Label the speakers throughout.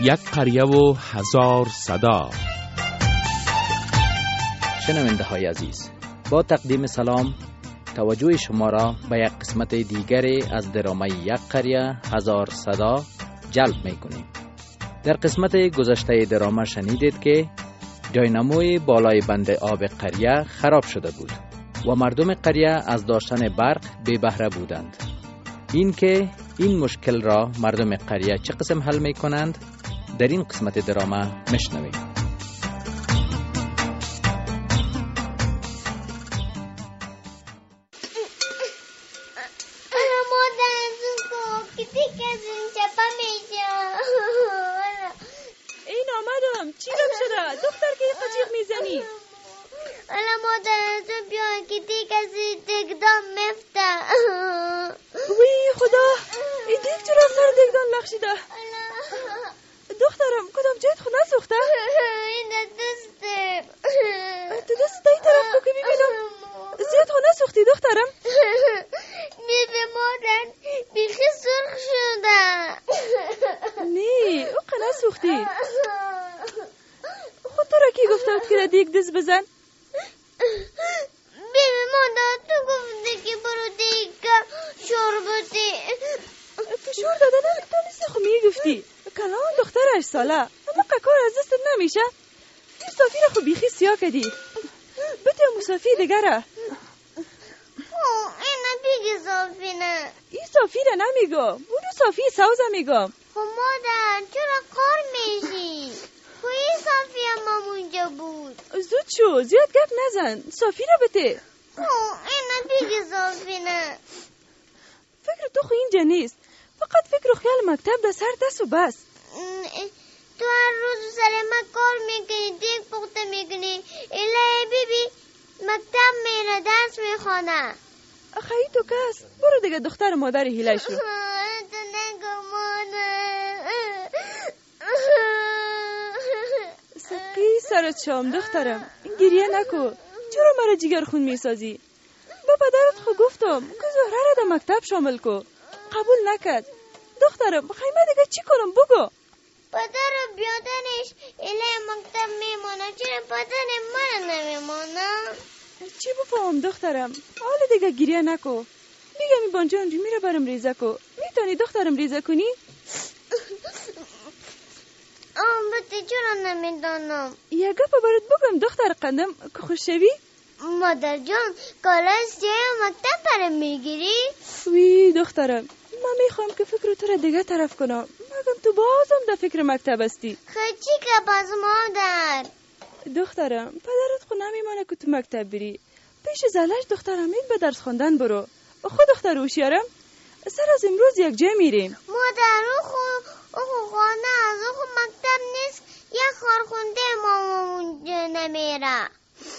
Speaker 1: یک قریه و هزار صدا.
Speaker 2: شنونده های عزیز، با تقدیم سلام توجه شما را به یک قسمت دیگری از درامه یک قریه هزار صدا جلب می کنیم. در قسمت گذشته درامه شنیدید که دایناموی بالای بند آب قریه خراب شده بود و مردم قریه از داشتن برق بی بهره بودند. این مشکل را مردم قریه چه قسم حل می کنند؟ در این قسمت درامه میشنویم.
Speaker 3: این آمدم. چی گم شده؟ دختر که قجیق میزنی؟
Speaker 4: الا مادر تو بیا که دیگه کسی دگدان مفته.
Speaker 3: وی خدا، این دیگ چرا سر دگدان لخشیده؟ دخترم کدام جایت خود نسوخته؟
Speaker 4: این دسته.
Speaker 3: تو دست این طرف کو که ببینم. زیاد خود نسوختی دخترم؟
Speaker 4: میبه مادر بیخی سرخ شده.
Speaker 3: نه او که نسوختی. خود تو را کی گفته که دیگ دست بزن؟
Speaker 4: بیبی مادر تو گفته که برو دیگه شربتی.
Speaker 3: فشار دادن تو نیستی خو میگفتی. کلام دختر 8 ساله اما کار از دستت نمیشه. این صافی را خو بیخی سیاه کدی. بده مصافی دیگره.
Speaker 4: این نبیگی صافی نه. این
Speaker 3: صافی را نمیگم، اونو صافی سوزه میگم.
Speaker 4: خب مادر چرا کار میشی؟ خب این صافی هم اونجا بود.
Speaker 3: زود شو، زیاد گپ نزن. صافی را بده.
Speaker 4: این نبیگی صافی نه.
Speaker 3: فکر تو خو اینجا نیست. فقط فکر و خیال مکتب در سر دست و بس.
Speaker 4: تو هر روز سر ما کار میکنی، دیگ پخته میکنی. الهی بیبی مکتب میره، درس میخوانه.
Speaker 3: خیلی تو کس برو دیگه دختر مادر هیله شو.
Speaker 4: تو نگو مادر.
Speaker 3: سکی سرت شام دخترم. گریه نکو. چرا مرا جگر خون میسازی؟ با پدرت خو گفتم که زهره را در مکتب شامل کو. قبول نکرد. دخترم خیمه دیگه چی کنم بگو.
Speaker 4: پدر رو بیادنش الهی مکتب میمانه. چرا پدر من نمیمانه؟
Speaker 3: چی بفهم دخترم؟ حالا دیگه گریه نکو. میگم این بانجان رو میره برم ریزه کو. میتونی دخترم ریزه کنی؟
Speaker 4: بطه چرا نمیدانم.
Speaker 3: یه گپ برات بگم دختر قندم که خوش شوی؟
Speaker 4: مادر جان کلاس جای مکتب برم میگیری؟
Speaker 3: وی دخترم من میخوام که فکر تو را دیگه طرف کنم. مگم تو بازم در فکر مکتب هستی.
Speaker 4: خیلی که باز مادر.
Speaker 3: دخترم پدرت خود نمیمانه که تو مکتب بری. پیش زلش دخترم این به درس خوندن برو. خود دختر هوشیارم سر از امروز یک جای میریم.
Speaker 4: مادر او خانه از او مکتب نیست. یک خارخونده ما اونجا نمیره.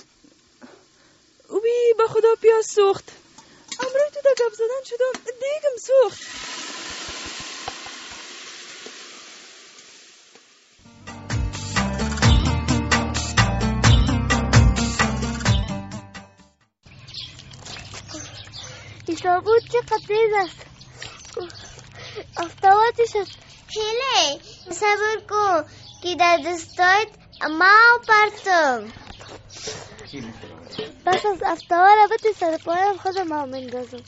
Speaker 3: اوی با خدا پیاز سوخت. امروز تو دا گپ زدن شدم دیگم سوخت.
Speaker 4: این تابوت چقدر تیز است. افتواتش است. هیله صبر کن که در دستایت ما پرتم. پس از افتوار البته سر پایم خودم هم اندازم.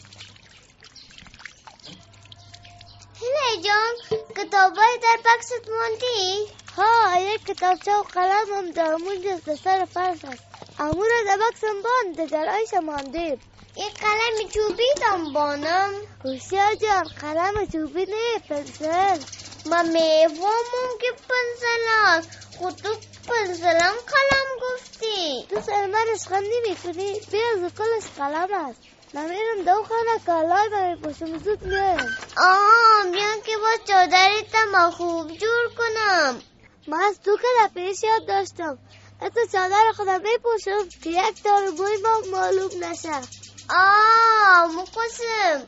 Speaker 4: هیله جان کتابای در بکست موندی؟ ها یک کتابچه و قلم هم در اونجا سر فرش است. امور در بکسم باند در آیش ماندیم. یک قلم چوبی دم بانم. هوشیار جان قلم چوبی نه پنسل. من میفهمم که پنسل است. خود تو پنسلم قلم گفتی. تو سر من اشغن نمی کنی. بیا زکلش قلم است. نمیرم دو خانه کالای من میپوشم زود میایم. بیان که با چادری تا خوب جور کنم. من از تو که در پیش یاد داشتم. حتی چادر خودم میپوشم که یک دار بوی ما معلوم نشه. مقسم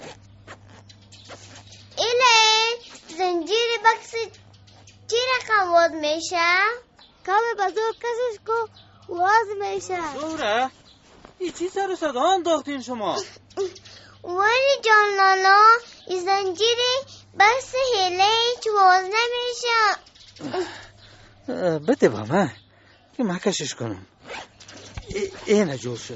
Speaker 4: ایله زنجیر بکس چی رقم واز میشه؟ کم بزرگ کسش کو واز میشه.
Speaker 5: زهره ای چی سر صدا انداختین شما؟
Speaker 4: ولی جان لالا این زنجیر بس هیله هیچ باز نمیشه.
Speaker 5: بده با من که من کشش کنم. اینه جور شد.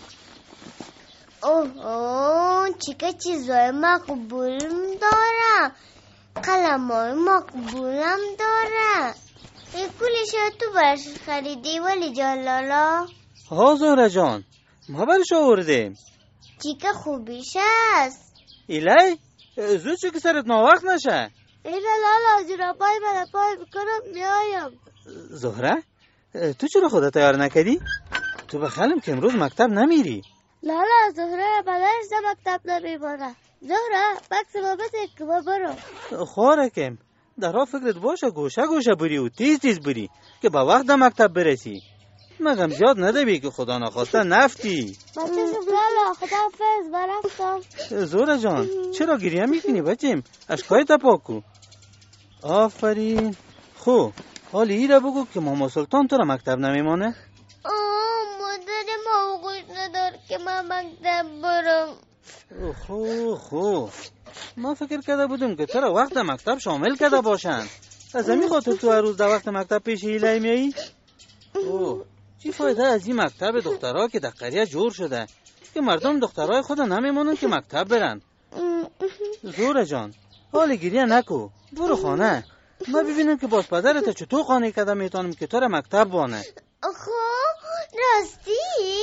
Speaker 4: اوه چیکه چیزای مقبولم داره، قلمای مقبولم داره. این کلش تو برش خریدی ولی جلالا؟
Speaker 5: ها زهره جان، ما برش آوردیم.
Speaker 4: چیکه خوبیش است.
Speaker 5: ایلی زود چه که سرت ناوقت نشه.
Speaker 4: ایلا لالا زیرا پای من پای بکنم میایم.
Speaker 5: زهره تو چرا خودت تیار نکردی؟ تو بخلم که امروز مکتب نمیری.
Speaker 4: لالا زهره بلش ده مکتب نمیمانه. زهره بکس ما بده که ما برو.
Speaker 5: خوارکم در ها فکرت باشه گوشه گوشه بری و تیز تیز بری که با وقت در مکتب برسی. مگم زیاد ندبی که خدا نخواسته نفتی.
Speaker 4: بچه لالا خدا حافظ برفتم.
Speaker 5: زهره جان چرا گریه میکنی بچیم؟ اشکای تا پاکو. آفرین. خو حالی ای را بگو که ماما سلطان تو را مکتب نمیمانه؟
Speaker 4: مادر ما خوش ندار که من مکتب برم.
Speaker 5: خو ما فکر کرده بودم که تو را وقت مکتب شامل کرده باشن. از همین خاطر تو هر روز در وقت مکتب پیش هیله میایی؟ اوه چی فایده از این مکتب دخترها که در قریه جور شده که مردم دخترهای خود نمیمونن که مکتب برن. زهره جان حال گریه نکو، برو خانه. ما ببینم که باز پدرت چطور خانه کده میتونم که تو را مکتب بانه.
Speaker 4: خب راستی؟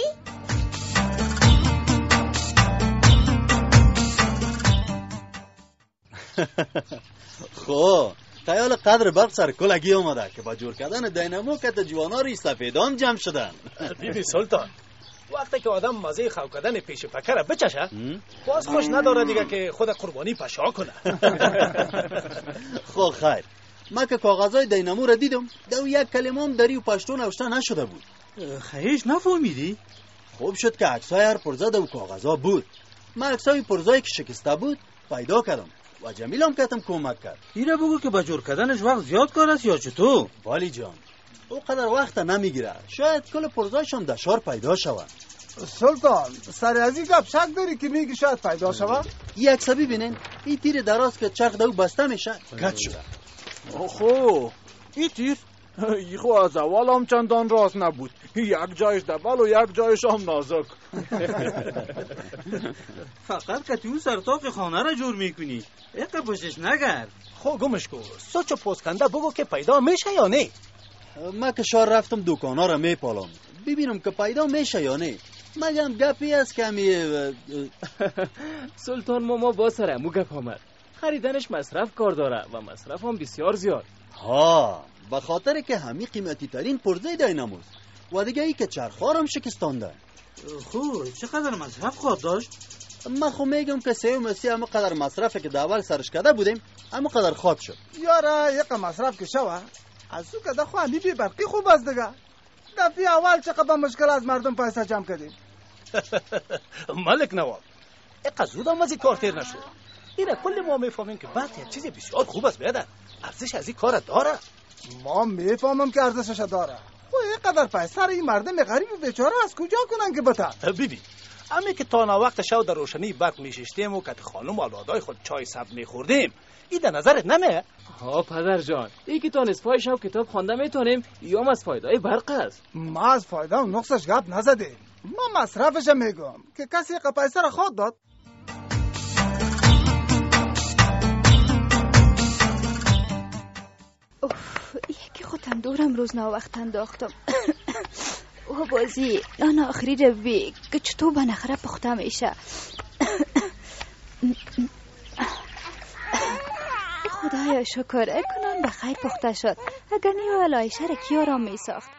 Speaker 6: خب خیال قدر برق سر کلگی آمده که با جور کردن دینامو کت جواناری سفیدان جمع شدن.
Speaker 7: بیبی سلطان وقتی که آدم مزه خو کردن پیش پکر بچشه باز خوش نداره دیگه که خود قربانی پشا کنه.
Speaker 6: خب خیر ما که کاغذای دینامو را دیدم دو یک کلمه هم دری و پشتو نوشته نشده بود.
Speaker 5: خیش نفهمیدی؟
Speaker 6: خوب شد که عکسای هر پرزه دو کاغذا بود. ما عکسای پرزایی که شکسته بود پیدا کردم و جمیل هم کتم کمک کرد.
Speaker 5: ایره بگو که با جور کردنش وقت زیاد کار است یا چطور؟
Speaker 6: والی جان او قدر وقت نمیگیره، شاید کل پرزایش هم دشار پیدا شود.
Speaker 8: سلطان سر از این گپ شک داری که میگی شاید پیدا شود؟
Speaker 6: این عکس ببینین، این تیر دراز که چرخ دو بسته میشه کج شده.
Speaker 8: خب این تیر خو از اول هم چندان راست نبود، یک جایش دبل و یک جایش هم نازک.
Speaker 5: فقط که تو سرطاق خانه را جور میکنی، یک پشتش نگرد.
Speaker 7: خب گمش کو سوچ پوسکنده بگو که پیدا میشه یا نه.
Speaker 6: ما که شار رفتم دکانا را میپالم ببینم که پیدا میشه یا نه. مگم گپی است کمی.
Speaker 9: سلطان ماما با سر امو گپ آمد. خریدنش مصرف کار داره و مصرف هم بسیار زیاد.
Speaker 6: ها به خاطر که همین قیمتی ترین پرزه دیناموس و دیگه ای که چرخارم شکستانده.
Speaker 5: خوب چقدر مصرف خواهد داشت؟
Speaker 6: من خو میگم که سه و مسی همه قدر مصرفه که اول سرش کرده بودیم همه قدر خاک شد.
Speaker 8: یاره یک مصرف که شوه از او که دخواه بی برقی خوب است دیگه. دفعه اول چقدر مشکل از مردم پیسه جمع کردیم.
Speaker 7: ملک نواب اقا زود هم از این کار تیر نشد. ایره کل ما میفهمیم که بعد یک چیز بسیار خوب است بیادر. ارزش از این کار داره.
Speaker 8: ما میفهمم که ارزشش داره. خب اینقدر پیسه را این مردم غریب و بیچاره از کجا کنن که بتا؟
Speaker 7: بیبی امی که تا وقت شو در روشنی برق میششتیم و کت خانم و اولادای خود چای سب میخوردیم این در نظرت نمیه؟
Speaker 9: ها پدر جان ای که تا نصفای شب کتاب خوانده میتونیم یا از فایدهای برق است.
Speaker 8: ما از فایده و نقصش گپ نزدیم، ما مصرفش میگم که کسی یک پیسه را خود داد.
Speaker 3: یکی خود تندورم روز وقت انداختم و بازی نان آخری روی که چطور به نخره پخته میشه. خدایا شکر کنان به خیر پخته شد. اگر نیو علایشه را کیا را می ساخت.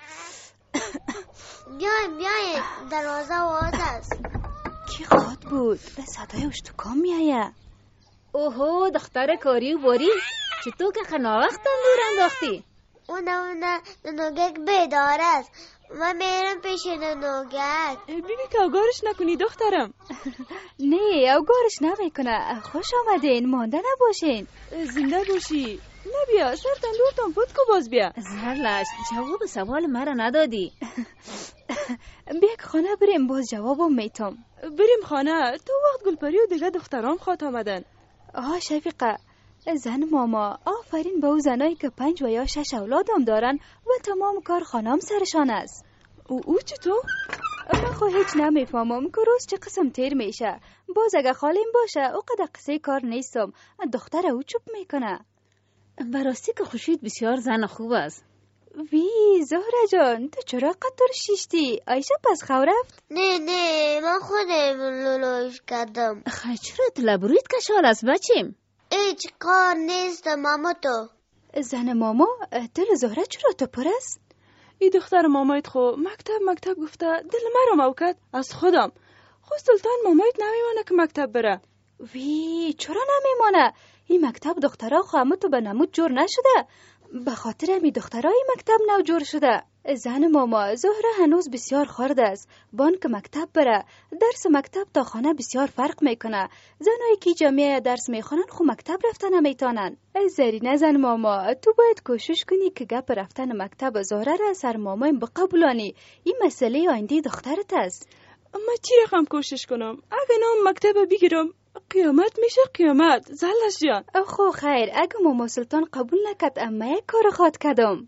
Speaker 4: بیاین دروازه واز است.
Speaker 3: کی خواد بود؟ به صدای اشتکام می آید.
Speaker 10: اوهو دختر کاری و باری چطور که خناوقت تندور انداختی؟
Speaker 4: اونه نوگک بیدار است. من میرم پیش نوگک.
Speaker 3: بیبی که اوگارش نکنی دخترم. نه اوگارش نمیکنه. خوش آمدین، مانده نباشین. زنده باشی. نبیا سر تندورتان پود کو باز بیا.
Speaker 10: زرلش جواب سوال مرا ندادی.
Speaker 3: بیا که خانه بریم باز جوابم میتم. بریم خانه. تو وقت گلپری و دیگه دخترام خواد آمدن. شفیقه
Speaker 11: زن ماما، آفرین به او زنایی که 5 و یا 6 اولادم دارن و تمام کار خانم سرشان است.
Speaker 3: او چطور؟
Speaker 11: من خو هیچ نمیفهمم که روز چه قسم تیر میشه. باز اگه خالیم باشه او قدر قصه کار نیستم. دختر او چوب میکنه.
Speaker 10: براستی که خوشید بسیار زن خوب است.
Speaker 11: وی زهره جان، تو چرا قطر شیشتی؟ آیشه پس خو رفت؟
Speaker 4: نه من خودم لولوش کردم.
Speaker 10: چرا تو لبرویت کشال است بچیم؟
Speaker 4: هیچ کار نیست ماما تو.
Speaker 11: زن ماما، دل زهره چرا تو پر است؟
Speaker 3: ای دختر مامایت خو مکتب گفته دل مرا موکد از خودم. خو سلطان مامایت نمیمانه که مکتب بره.
Speaker 11: وی چرا نمیمانه؟ این مکتب دخترها خو تو به نمود جور نشده؟ به خاطر می دخترای مکتب نو جور شده. زن ماما، زهره هنوز بسیار خرد است. بان که مکتب بره، درس مکتب تا خانه بسیار فرق میکنه. زنایی که جمعه درس میخونن خو مکتب رفتن نمیتونن. زرینه زن ماما، تو باید کوشش کنی که گپ رفتن مکتب زهره را سر مامایم بقبولانی. این مسئله آینده دخترت است.
Speaker 3: اما چی رقم کوشش کنم؟ اگه نام مکتب بگیرم قیامت میشه قیامت. زلش جان
Speaker 11: خو خیر، اگه ماما سلطان قبول نکد اما یک کار خواد کدم.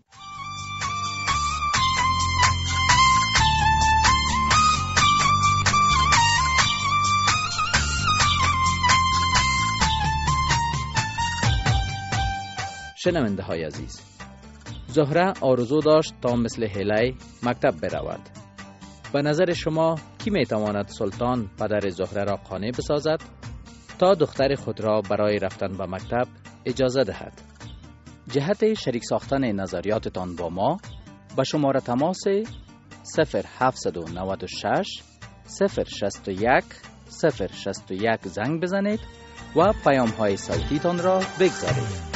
Speaker 2: شنونده های عزیز، زهره آرزو داشت تا مثل هلی مکتب برود. به نظر شما کی میتواند سلطان پدر زهره را قانع بسازد تا دختر خود را برای رفتن به مکتب اجازه دهد؟ جهت شریک ساختن نظریاتتان با ما به شماره تماس 0796 061 061 زنگ بزنید و پیام های صوتیتان را بگذارید.